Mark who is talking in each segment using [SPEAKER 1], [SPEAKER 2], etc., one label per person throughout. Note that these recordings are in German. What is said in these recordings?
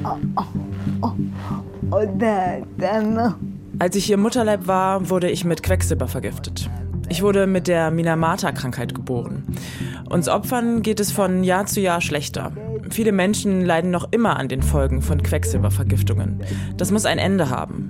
[SPEAKER 1] Als ich im Mutterleib war, wurde ich mit Quecksilber vergiftet. Ich wurde mit der Minamata-Krankheit geboren. Uns Opfern geht es von Jahr zu Jahr schlechter. Viele Menschen leiden noch immer an den Folgen von Quecksilbervergiftungen. Das muss ein Ende haben.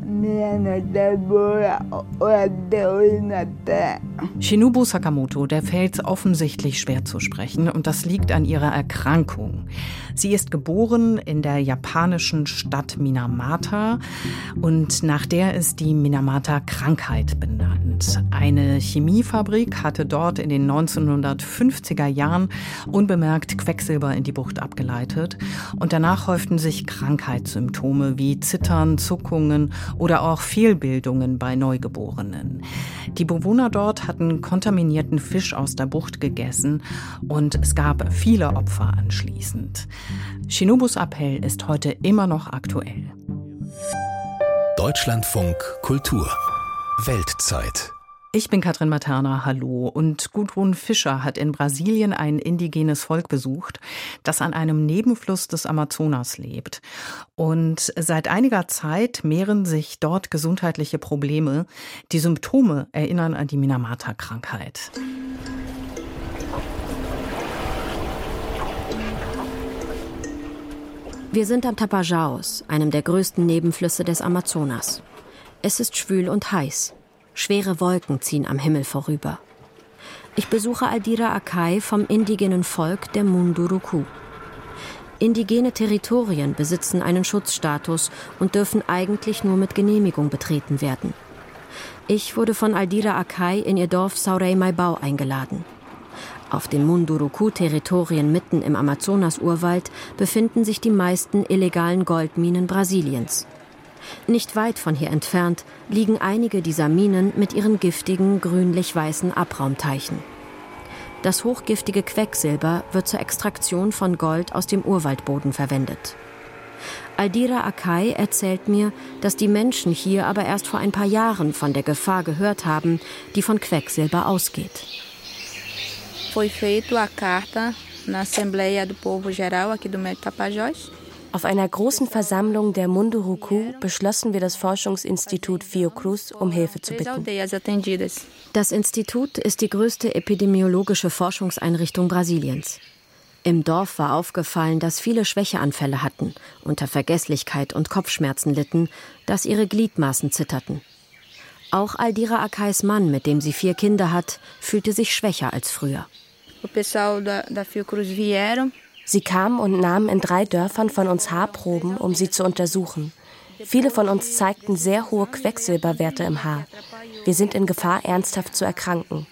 [SPEAKER 2] Shinobu Sakamoto, der fällt offensichtlich schwer zu sprechen und das liegt an ihrer Erkrankung. Sie ist geboren in der japanischen Stadt Minamata und nach der ist die Minamata-Krankheit benannt. Eine Chemiefabrik hatte dort in den 1950er Jahren unbemerkt Quecksilber in die Bucht abgeleitet und danach häuften sich Krankheitssymptome wie Zittern, Zuckungen oder auch Fehlbildungen bei Neugeborenen. Die Bewohner dort hatten kontaminierten Fisch aus der Bucht gegessen und es gab viele Opfer anschließend. Shinobus Appell ist heute immer noch aktuell.
[SPEAKER 3] Deutschlandfunk Kultur Weltzeit.
[SPEAKER 2] Ich bin Katrin Materna, hallo. Und Gudrun Fischer hat in Brasilien ein indigenes Volk besucht, das an einem Nebenfluss des Amazonas lebt. Und seit einiger Zeit mehren sich dort gesundheitliche Probleme. Die Symptome erinnern an die Minamata-Krankheit.
[SPEAKER 4] Wir sind am Tapajós, einem der größten Nebenflüsse des Amazonas. Es ist schwül und heiß. Schwere Wolken ziehen am Himmel vorüber. Ich besuche Aldira Akai vom indigenen Volk der Munduruku. Indigene Territorien besitzen einen Schutzstatus und dürfen eigentlich nur mit Genehmigung betreten werden. Ich wurde von Aldira Akai in ihr Dorf Saurei Maibau eingeladen. Auf den Munduruku-Territorien mitten im Amazonas-Urwald befinden sich die meisten illegalen Goldminen Brasiliens. Nicht weit von hier entfernt liegen einige dieser Minen mit ihren giftigen, grünlich-weißen Abraumteichen. Das hochgiftige Quecksilber wird zur Extraktion von Gold aus dem Urwaldboden verwendet. Aldira Akai erzählt mir, dass die Menschen hier aber erst vor ein paar Jahren von der Gefahr gehört haben, die von Quecksilber ausgeht.
[SPEAKER 5] Foi feito a carta na Assembleia do Povo Geral aqui do Médio Tapajós.
[SPEAKER 6] Auf einer großen Versammlung der Munduruku beschlossen wir das Forschungsinstitut Fiocruz, um Hilfe zu bitten.
[SPEAKER 4] Das Institut ist die größte epidemiologische Forschungseinrichtung Brasiliens. Im Dorf war aufgefallen, dass viele Schwächeanfälle hatten, unter Vergesslichkeit und Kopfschmerzen litten, dass ihre Gliedmaßen zitterten. Auch Aldira Akais Mann, mit dem sie 4 Kinder hat, fühlte sich schwächer als früher.
[SPEAKER 5] O pessoal da Fiocruz vieram.
[SPEAKER 6] Sie kamen und nahmen in 3 Dörfern von uns Haarproben, um sie zu untersuchen. Viele von uns zeigten sehr hohe Quecksilberwerte im Haar. Wir sind in Gefahr, ernsthaft zu erkranken.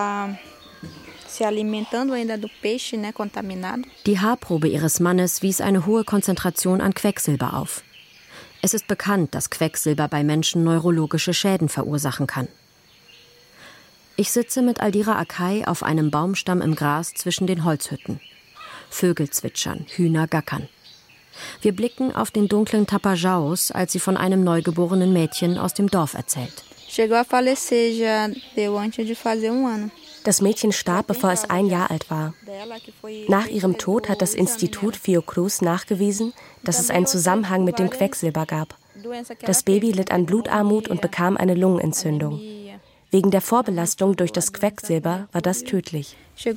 [SPEAKER 4] Die Haarprobe ihres Mannes wies eine hohe Konzentration an Quecksilber auf. Es ist bekannt, dass Quecksilber bei Menschen neurologische Schäden verursachen kann. Ich sitze mit Aldira Akai auf einem Baumstamm im Gras zwischen den Holzhütten. Vögel zwitschern, Hühner gackern. Wir blicken auf den dunklen Tapajós, als sie von einem neugeborenen Mädchen aus dem Dorf erzählt.
[SPEAKER 6] Das Mädchen starb, bevor es 1 Jahr alt war. Nach ihrem Tod hat das Institut Fiocruz nachgewiesen, dass es einen Zusammenhang mit dem Quecksilber gab. Das Baby litt an Blutarmut und bekam eine Lungenentzündung. Wegen der Vorbelastung durch das Quecksilber war das tödlich.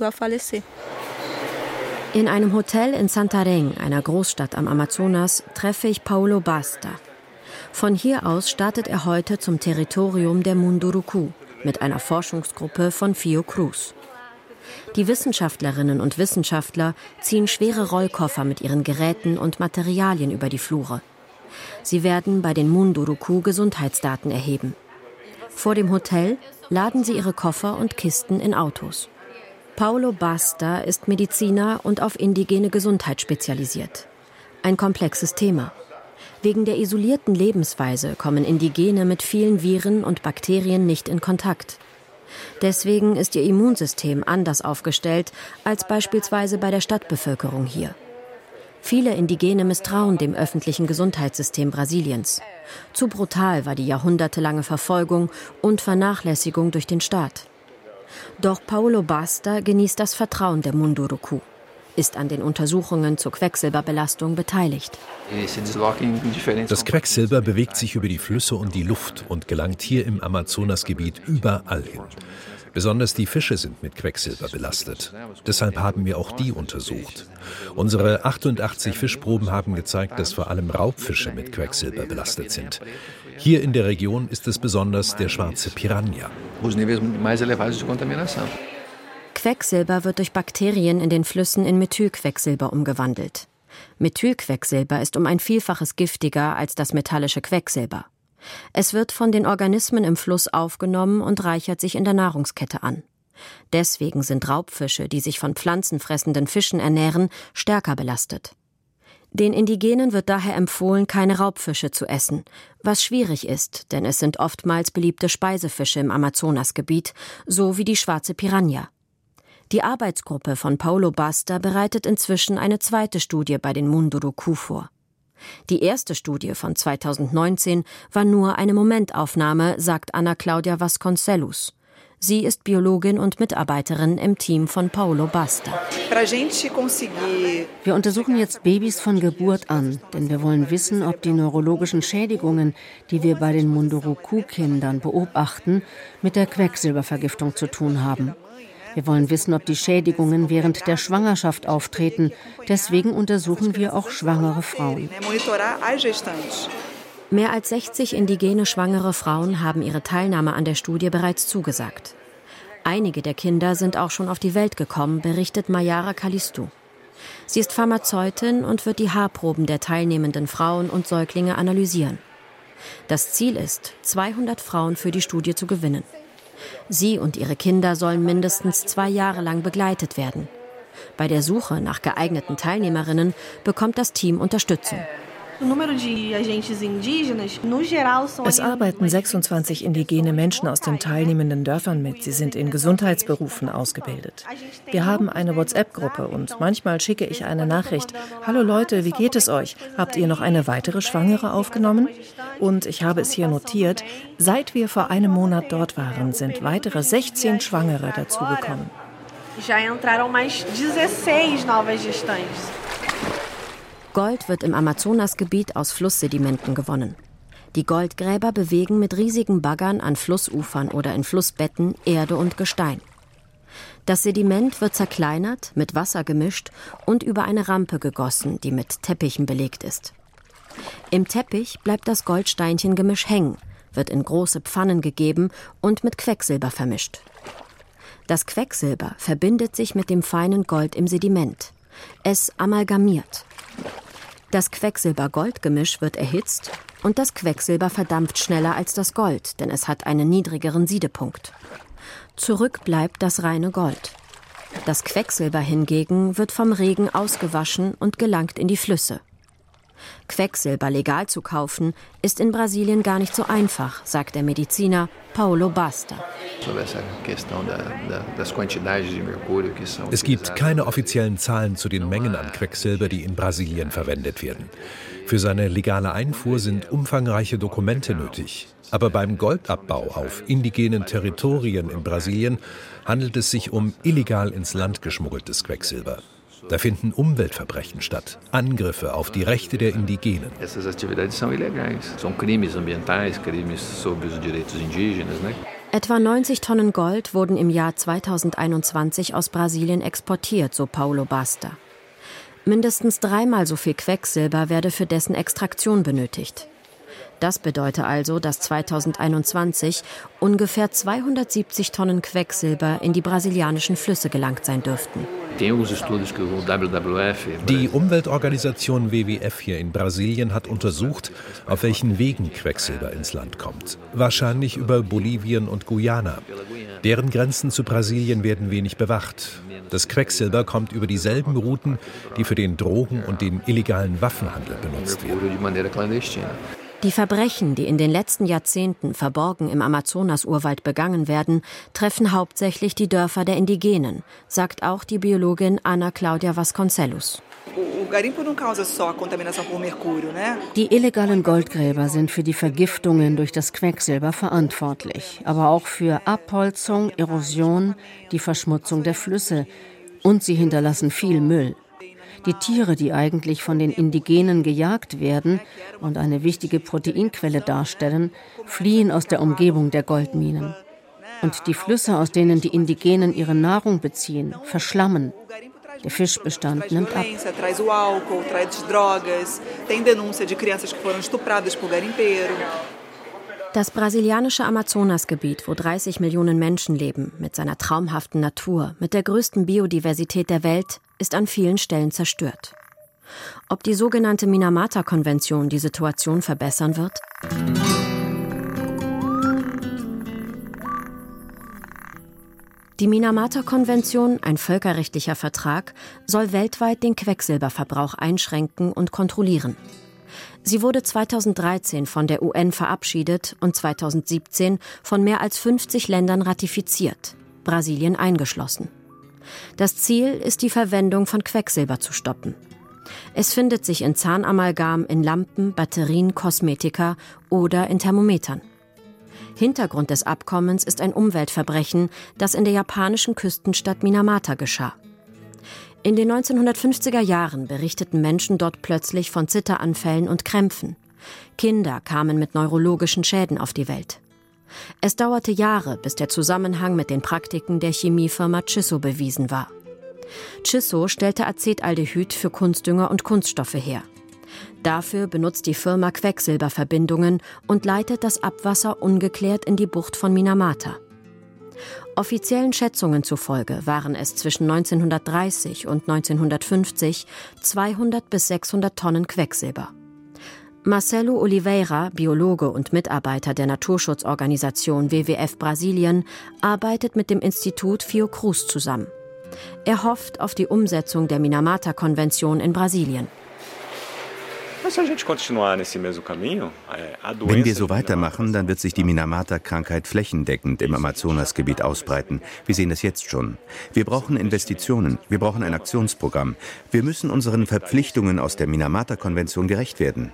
[SPEAKER 4] In einem Hotel in Santarém, einer Großstadt am Amazonas, treffe ich Paulo Basta. Von hier aus startet er heute zum Territorium der Munduruku mit einer Forschungsgruppe von Fiocruz. Die Wissenschaftlerinnen und Wissenschaftler ziehen schwere Rollkoffer mit ihren Geräten und Materialien über die Flure. Sie werden bei den Munduruku Gesundheitsdaten erheben. Vor dem Hotel laden sie ihre Koffer und Kisten in Autos. Paulo Basta ist Mediziner und auf indigene Gesundheit spezialisiert. Ein komplexes Thema. Wegen der isolierten Lebensweise kommen Indigene mit vielen Viren und Bakterien nicht in Kontakt. Deswegen ist ihr Immunsystem anders aufgestellt als beispielsweise bei der Stadtbevölkerung hier. Viele Indigene misstrauen dem öffentlichen Gesundheitssystem Brasiliens. Zu brutal war die jahrhundertelange Verfolgung und Vernachlässigung durch den Staat. Doch Paulo Basta genießt das Vertrauen der Munduruku. ist an den Untersuchungen zur Quecksilberbelastung beteiligt.
[SPEAKER 3] Das Quecksilber bewegt sich über die Flüsse und die Luft und gelangt hier im Amazonasgebiet überall hin. Besonders die Fische sind mit Quecksilber belastet. Deshalb haben wir auch die untersucht. Unsere 88 Fischproben haben gezeigt, dass vor allem Raubfische mit Quecksilber belastet sind. Hier in der Region ist es besonders der schwarze Piranha.
[SPEAKER 4] Quecksilber wird durch Bakterien in den Flüssen in Methylquecksilber umgewandelt. Methylquecksilber ist um ein Vielfaches giftiger als das metallische Quecksilber. Es wird von den Organismen im Fluss aufgenommen und reichert sich in der Nahrungskette an. Deswegen sind Raubfische, die sich von pflanzenfressenden Fischen ernähren, stärker belastet. Den Indigenen wird daher empfohlen, keine Raubfische zu essen, was schwierig ist, denn es sind oftmals beliebte Speisefische im Amazonasgebiet, so wie die schwarze Piranha. Die Arbeitsgruppe von Paulo Basta bereitet inzwischen eine zweite Studie bei den Munduruku vor. Die erste Studie von 2019 war nur eine Momentaufnahme, sagt Ana Claudia Vasconcelos. Sie ist Biologin und Mitarbeiterin im Team von Paulo Basta.
[SPEAKER 7] Wir untersuchen jetzt Babys von Geburt an, denn wir wollen wissen, ob die neurologischen Schädigungen, die wir bei den Munduruku-Kindern beobachten, mit der Quecksilbervergiftung zu tun haben. Wir wollen wissen, ob die Schädigungen während der Schwangerschaft auftreten. Deswegen untersuchen wir auch schwangere Frauen.
[SPEAKER 4] Mehr als 60 indigene schwangere Frauen haben ihre Teilnahme an der Studie bereits zugesagt. Einige der Kinder sind auch schon auf die Welt gekommen, berichtet Mayara Calisto. Sie ist Pharmazeutin und wird die Haarproben der teilnehmenden Frauen und Säuglinge analysieren. Das Ziel ist, 200 Frauen für die Studie zu gewinnen. Sie und ihre Kinder sollen mindestens 2 Jahre lang begleitet werden. Bei der Suche nach geeigneten Teilnehmerinnen bekommt das Team Unterstützung.
[SPEAKER 8] Es arbeiten 26 indigene Menschen aus den teilnehmenden Dörfern mit. Sie sind in Gesundheitsberufen ausgebildet. Wir haben eine WhatsApp-Gruppe und manchmal schicke ich eine Nachricht. Hallo Leute, wie geht es euch? Habt ihr noch eine weitere Schwangere aufgenommen? Und ich habe es hier notiert, seit wir vor einem Monat dort waren, sind weitere 16 Schwangere dazugekommen.
[SPEAKER 4] Gold wird im Amazonasgebiet aus Flusssedimenten gewonnen. Die Goldgräber bewegen mit riesigen Baggern an Flussufern oder in Flussbetten Erde und Gestein. Das Sediment wird zerkleinert, mit Wasser gemischt und über eine Rampe gegossen, die mit Teppichen belegt ist. Im Teppich bleibt das Goldsteinchengemisch hängen, wird in große Pfannen gegeben und mit Quecksilber vermischt. Das Quecksilber verbindet sich mit dem feinen Gold im Sediment. Es amalgamiert. Das Quecksilber-Gold-Gemisch wird erhitzt und das Quecksilber verdampft schneller als das Gold, denn es hat einen niedrigeren Siedepunkt. Zurück bleibt das reine Gold. Das Quecksilber hingegen wird vom Regen ausgewaschen und gelangt in die Flüsse. Quecksilber legal zu kaufen, ist in Brasilien gar nicht so einfach, sagt der Mediziner Paulo Basta.
[SPEAKER 3] Es gibt keine offiziellen Zahlen zu den Mengen an Quecksilber, die in Brasilien verwendet werden. Für seine legale Einfuhr sind umfangreiche Dokumente nötig. Aber beim Goldabbau auf indigenen Territorien in Brasilien handelt es sich um illegal ins Land geschmuggeltes Quecksilber. Da finden Umweltverbrechen statt, Angriffe auf die Rechte der Indigenen.
[SPEAKER 4] Etwa 90 Tonnen Gold wurden im Jahr 2021 aus Brasilien exportiert, so Paulo Basta. Mindestens 3-mal so viel Quecksilber werde für dessen Extraktion benötigt. Das bedeutet also, dass 2021 ungefähr 270 Tonnen Quecksilber in die brasilianischen Flüsse gelangt sein dürften.
[SPEAKER 3] Die Umweltorganisation WWF hier in Brasilien hat untersucht, auf welchen Wegen Quecksilber ins Land kommt. Wahrscheinlich über Bolivien und Guyana. Deren Grenzen zu Brasilien werden wenig bewacht. Das Quecksilber kommt über dieselben Routen, die für den Drogen- und den illegalen Waffenhandel benutzt werden.
[SPEAKER 4] Die Verbrechen, die in den letzten Jahrzehnten verborgen im Amazonas-Urwald begangen werden, treffen hauptsächlich die Dörfer der Indigenen, sagt auch die Biologin Ana Claudia Vasconcelos.
[SPEAKER 7] Die illegalen Goldgräber sind für die Vergiftungen durch das Quecksilber verantwortlich, aber auch für Abholzung, Erosion, die Verschmutzung der Flüsse. Und sie hinterlassen viel Müll. Die Tiere, die eigentlich von den Indigenen gejagt werden und eine wichtige Proteinquelle darstellen, fliehen aus der Umgebung der Goldminen. Und die Flüsse, aus denen die Indigenen ihre Nahrung beziehen, verschlammen. Der Fischbestand nimmt ab.
[SPEAKER 4] Das brasilianische Amazonasgebiet, wo 30 Millionen Menschen leben, mit seiner traumhaften Natur, mit der größten Biodiversität der Welt, ist an vielen Stellen zerstört. Ob die sogenannte Minamata-Konvention die Situation verbessern wird? Die Minamata-Konvention, ein völkerrechtlicher Vertrag, soll weltweit den Quecksilberverbrauch einschränken und kontrollieren. Sie wurde 2013 von der UN verabschiedet und 2017 von mehr als 50 Ländern ratifiziert, Brasilien eingeschlossen. Das Ziel ist, die Verwendung von Quecksilber zu stoppen. Es findet sich in Zahnamalgam, in Lampen, Batterien, Kosmetika oder in Thermometern. Hintergrund des Abkommens ist ein Umweltverbrechen, das in der japanischen Küstenstadt Minamata geschah. In den 1950er Jahren berichteten Menschen dort plötzlich von Zitteranfällen und Krämpfen. Kinder kamen mit neurologischen Schäden auf die Welt. Es dauerte Jahre, bis der Zusammenhang mit den Praktiken der Chemiefirma Chisso bewiesen war. Chisso stellte Acetaldehyd für Kunstdünger und Kunststoffe her. Dafür benutzt die Firma Quecksilberverbindungen und leitet das Abwasser ungeklärt in die Bucht von Minamata. Offiziellen Schätzungen zufolge waren es zwischen 1930 und 1950 200 bis 600 Tonnen Quecksilber. Marcelo Oliveira, Biologe und Mitarbeiter der Naturschutzorganisation WWF Brasilien, arbeitet mit dem Institut Fiocruz zusammen. Er hofft auf die Umsetzung der Minamata-Konvention in Brasilien.
[SPEAKER 9] Wenn wir so weitermachen, dann wird sich die Minamata-Krankheit flächendeckend im Amazonasgebiet ausbreiten. Wir sehen es jetzt schon. Wir brauchen Investitionen, wir brauchen ein Aktionsprogramm. Wir müssen unseren Verpflichtungen aus der Minamata-Konvention gerecht werden.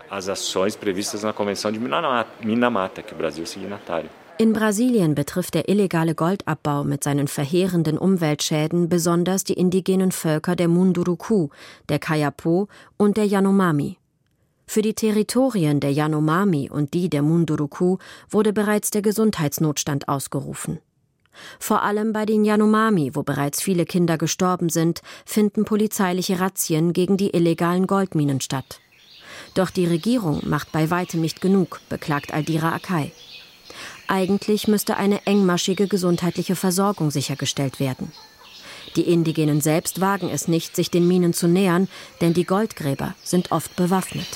[SPEAKER 4] In Brasilien betrifft der illegale Goldabbau mit seinen verheerenden Umweltschäden besonders die indigenen Völker der Munduruku, der Kayapo und der Yanomami. Für die Territorien der Yanomami und die der Munduruku wurde bereits der Gesundheitsnotstand ausgerufen. Vor allem bei den Yanomami, wo bereits viele Kinder gestorben sind, finden polizeiliche Razzien gegen die illegalen Goldminen statt. Doch die Regierung macht bei weitem nicht genug, beklagt Aldira Akai. Eigentlich müsste eine engmaschige gesundheitliche Versorgung sichergestellt werden. Die Indigenen selbst wagen es nicht, sich den Minen zu nähern, denn die Goldgräber sind oft bewaffnet.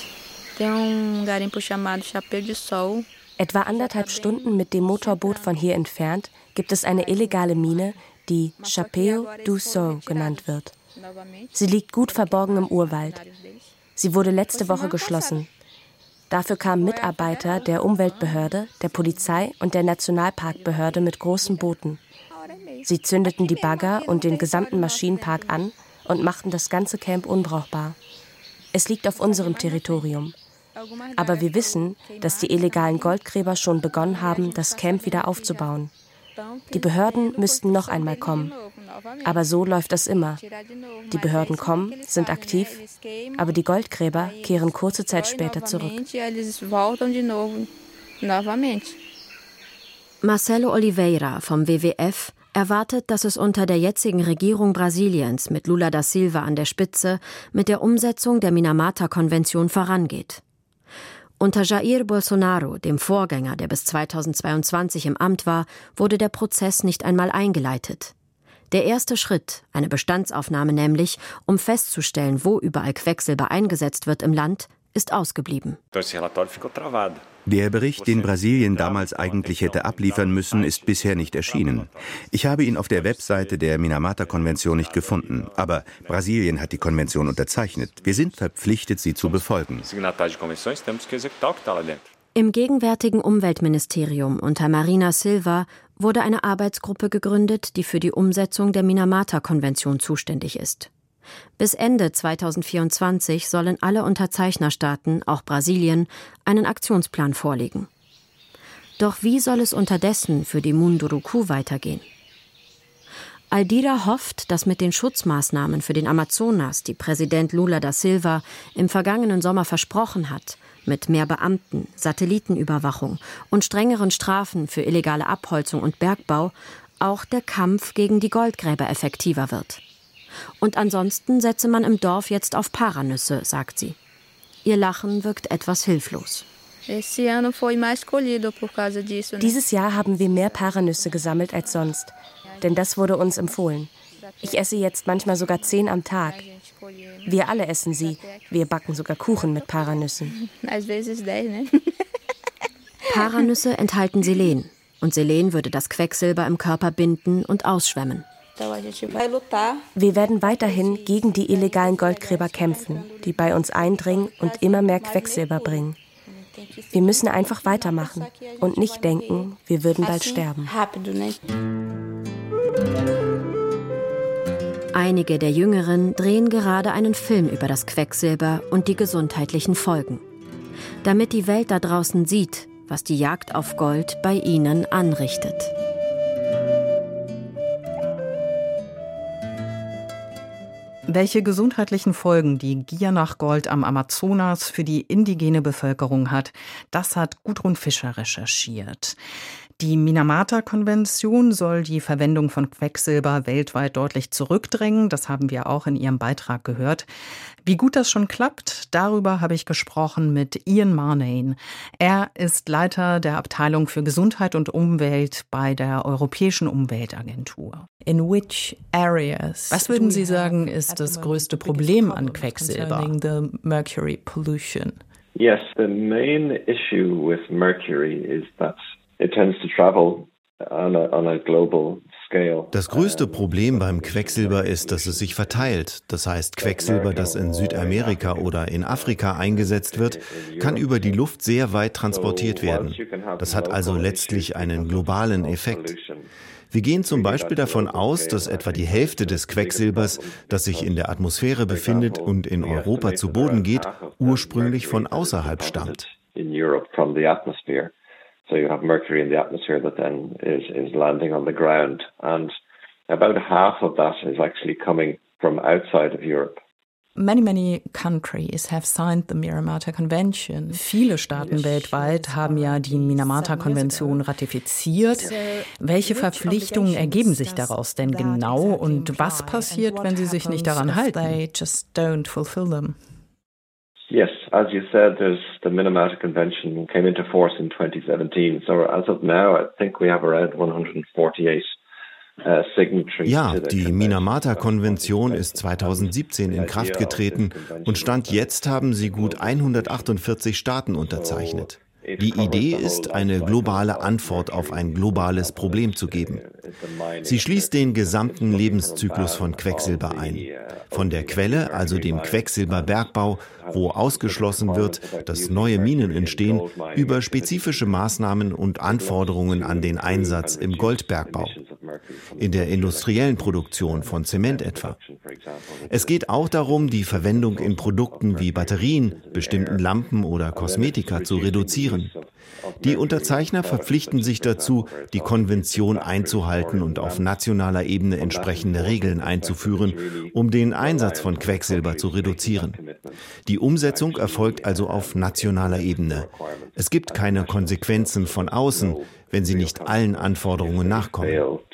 [SPEAKER 6] Etwa 1,5 Stunden mit dem Motorboot von hier entfernt gibt es eine illegale Mine, die Chapéu do Sol genannt wird. Sie liegt gut verborgen im Urwald. Sie wurde letzte Woche geschlossen. Dafür kamen Mitarbeiter der Umweltbehörde, der Polizei und der Nationalparkbehörde mit großen Booten. Sie zündeten die Bagger und den gesamten Maschinenpark an und machten das ganze Camp unbrauchbar. Es liegt auf unserem Territorium. Aber wir wissen, dass die illegalen Goldgräber schon begonnen haben, das Camp wieder aufzubauen. Die Behörden müssten noch einmal kommen. Aber so läuft das immer. Die Behörden kommen, sind aktiv, aber die Goldgräber kehren kurze Zeit später zurück.
[SPEAKER 4] Marcelo Oliveira vom WWF erwartet, dass es unter der jetzigen Regierung Brasiliens mit Lula da Silva an der Spitze mit der Umsetzung der Minamata-Konvention vorangeht. Unter Jair Bolsonaro, dem Vorgänger, der bis 2022 im Amt war, wurde der Prozess nicht einmal eingeleitet. Der erste Schritt, eine Bestandsaufnahme nämlich, um festzustellen, wo überall Quecksilber eingesetzt wird im Land, ist ausgeblieben.
[SPEAKER 9] Der Bericht, den Brasilien damals eigentlich hätte abliefern müssen, ist bisher nicht erschienen. Ich habe ihn auf der Webseite der Minamata-Konvention nicht gefunden. Aber Brasilien hat die Konvention unterzeichnet. Wir sind verpflichtet, sie zu befolgen.
[SPEAKER 4] Im gegenwärtigen Umweltministerium unter Marina Silva wurde eine Arbeitsgruppe gegründet, die für die Umsetzung der Minamata-Konvention zuständig ist. Bis Ende 2024 sollen alle Unterzeichnerstaaten, auch Brasilien, einen Aktionsplan vorlegen. Doch wie soll es unterdessen für die Munduruku weitergehen? Aldira hofft, dass mit den Schutzmaßnahmen für den Amazonas, die Präsident Lula da Silva im vergangenen Sommer versprochen hat, mit mehr Beamten, Satellitenüberwachung und strengeren Strafen für illegale Abholzung und Bergbau, auch der Kampf gegen die Goldgräber effektiver wird. Und ansonsten setze man im Dorf jetzt auf Paranüsse, sagt sie. Ihr Lachen wirkt etwas hilflos.
[SPEAKER 6] Dieses Jahr haben wir mehr Paranüsse gesammelt als sonst, denn das wurde uns empfohlen. Ich esse jetzt manchmal sogar 10 am Tag. Wir alle essen sie. Wir backen sogar Kuchen mit Paranüssen.
[SPEAKER 4] Paranüsse enthalten Selen. Und Selen würde das Quecksilber im Körper binden und ausschwemmen.
[SPEAKER 6] Wir werden weiterhin gegen die illegalen Goldgräber kämpfen, die bei uns eindringen und immer mehr Quecksilber bringen. Wir müssen einfach weitermachen und nicht denken, wir würden bald sterben.
[SPEAKER 4] Einige der Jüngeren drehen gerade einen Film über das Quecksilber und die gesundheitlichen Folgen. Damit die Welt da draußen sieht, was die Jagd auf Gold bei ihnen anrichtet.
[SPEAKER 2] Welche gesundheitlichen Folgen die Gier nach Gold am Amazonas für die indigene Bevölkerung hat, das hat Gudrun Fischer recherchiert. Die Minamata-Konvention soll die Verwendung von Quecksilber weltweit deutlich zurückdrängen. Das haben wir auch in Ihrem Beitrag gehört. Wie gut das schon klappt, darüber habe ich gesprochen mit Ian Marnane. Er ist Leiter der Abteilung für Gesundheit und Umwelt bei der Europäischen Umweltagentur. Was würden Sie sagen, ist das größte Problem an Quecksilber?
[SPEAKER 10] Yes, the main issue with mercury is that it tends to travel on a global scale.
[SPEAKER 9] Das größte Problem beim Quecksilber ist, dass es sich verteilt. Das heißt, Quecksilber, das in Südamerika oder in Afrika eingesetzt wird, kann über die Luft sehr weit transportiert werden. Das hat also letztlich einen globalen Effekt. Wir gehen zum Beispiel davon aus, dass etwa die Hälfte des Quecksilbers, das sich in der Atmosphäre befindet und in Europa zu Boden geht, ursprünglich von außerhalb stammt.
[SPEAKER 10] So you have mercury in the atmosphere that then is landing on the ground. And about half of that is actually coming from outside of Europe.
[SPEAKER 2] Many countries have signed the Minamata Convention. Viele Staaten weltweit haben ja die Minamata-Konvention ratifiziert. Welche Verpflichtungen ergeben sich daraus denn genau und was passiert, wenn sie sich nicht daran halten? They just don't fulfill them.
[SPEAKER 10] Yes, as you said, the Minamata Convention came into force in 2017. So as of now, I think we have around 148 signatories.
[SPEAKER 9] Ja, die Minamata-Konvention ist 2017 in Kraft getreten und Stand jetzt haben sie gut 148 Staaten unterzeichnet. Die Idee ist, eine globale Antwort auf ein globales Problem zu geben. Sie schließt den gesamten Lebenszyklus von Quecksilber ein. Von der Quelle, also dem Quecksilberbergbau, wo ausgeschlossen wird, dass neue Minen entstehen, über spezifische Maßnahmen und Anforderungen an den Einsatz im Goldbergbau. In der industriellen Produktion von Zement etwa. Es geht auch darum, die Verwendung in Produkten wie Batterien, bestimmten Lampen oder Kosmetika zu reduzieren. Die Unterzeichner verpflichten sich dazu, die Konvention einzuhalten und auf nationaler Ebene entsprechende Regeln einzuführen, um den Einsatz von Quecksilber zu reduzieren. Die Umsetzung erfolgt also auf nationaler Ebene. Es gibt keine Konsequenzen von außen, wenn sie nicht allen Anforderungen nachkommen.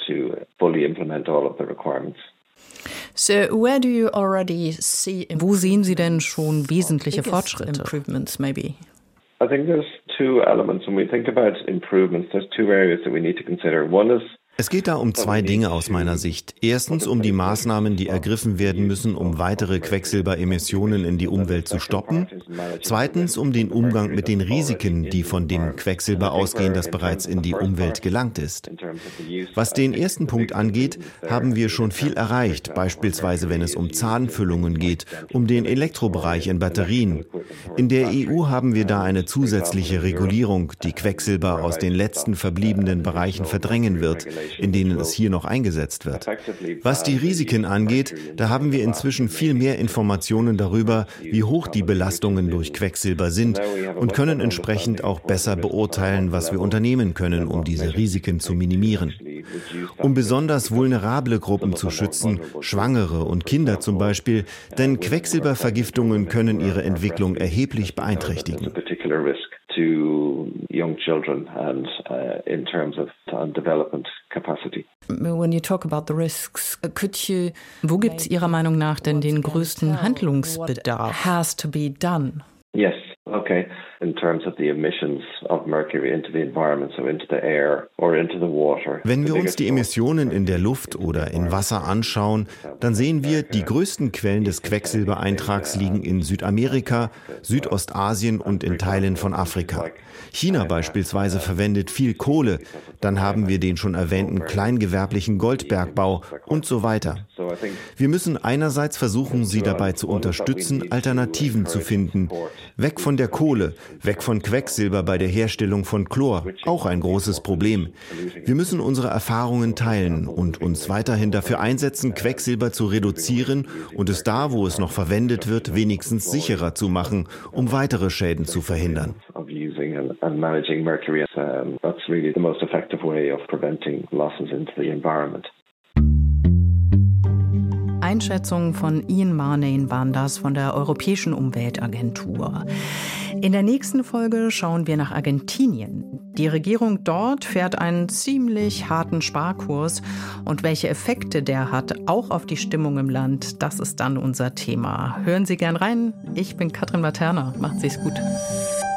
[SPEAKER 2] Wo sehen Sie denn schon wesentliche Fortschritte?
[SPEAKER 10] I think there's two elements when we think about improvements. There's two areas that we need to consider. One is
[SPEAKER 9] Es geht da um zwei Dinge aus meiner Sicht. Erstens um die Maßnahmen, die ergriffen werden müssen, um weitere Quecksilberemissionen in die Umwelt zu stoppen. Zweitens um den Umgang mit den Risiken, die von dem Quecksilber ausgehen, das bereits in die Umwelt gelangt ist. Was den ersten Punkt angeht, haben wir schon viel erreicht, beispielsweise wenn es um Zahnfüllungen geht, um den Elektrobereich in Batterien. In der EU haben wir da eine zusätzliche Regulierung, die Quecksilber aus den letzten verbliebenen Bereichen verdrängen wird, in denen es hier noch eingesetzt wird. Was die Risiken angeht, da haben wir inzwischen viel mehr Informationen darüber, wie hoch die Belastungen durch Quecksilber sind und können entsprechend auch besser beurteilen, was wir unternehmen können, um diese Risiken zu minimieren. um besonders vulnerable Gruppen zu schützen, Schwangere und Kinder zum Beispiel, denn Quecksilbervergiftungen können ihre Entwicklung erheblich beeinträchtigen.
[SPEAKER 10] To young children and in terms of development capacity.
[SPEAKER 8] When you talk about the risks,
[SPEAKER 2] Wo gibt es Ihrer Meinung nach denn den größten Handlungsbedarf?
[SPEAKER 8] Has to be done.
[SPEAKER 10] Yes, okay. In terms of the emissions of mercury into the environment, so into the air or into the water.
[SPEAKER 9] Wenn wir uns die Emissionen in der Luft oder in Wasser anschauen, dann sehen wir, die größten Quellen des Quecksilbereintrags liegen in Südamerika, Südostasien und in Teilen von Afrika. China beispielsweise verwendet viel Kohle, dann haben wir den schon erwähnten kleingewerblichen Goldbergbau und so weiter. Wir müssen einerseits versuchen, sie dabei zu unterstützen, Alternativen zu finden. Weg von der Kohle, weg von Quecksilber bei der Herstellung von Chlor, auch ein großes Problem. Wir müssen unsere Erfahrungen teilen und uns weiterhin dafür einsetzen, Quecksilber zu reduzieren und es da, wo es noch verwendet wird, wenigstens sicherer zu machen, um weitere Schäden zu verhindern.
[SPEAKER 10] And managing mercury, that's really the most effective way of preventing losses into the environment.
[SPEAKER 2] Einschätzungen von Ian Marnane waren das von der Europäischen Umweltagentur. In der nächsten Folge schauen wir nach Argentinien. Die Regierung dort fährt einen ziemlich harten Sparkurs und welche Effekte der hat, auch auf die Stimmung im Land, das ist dann unser Thema. Hören Sie gern rein. Ich bin Katrin Materna. Macht Sich's gut.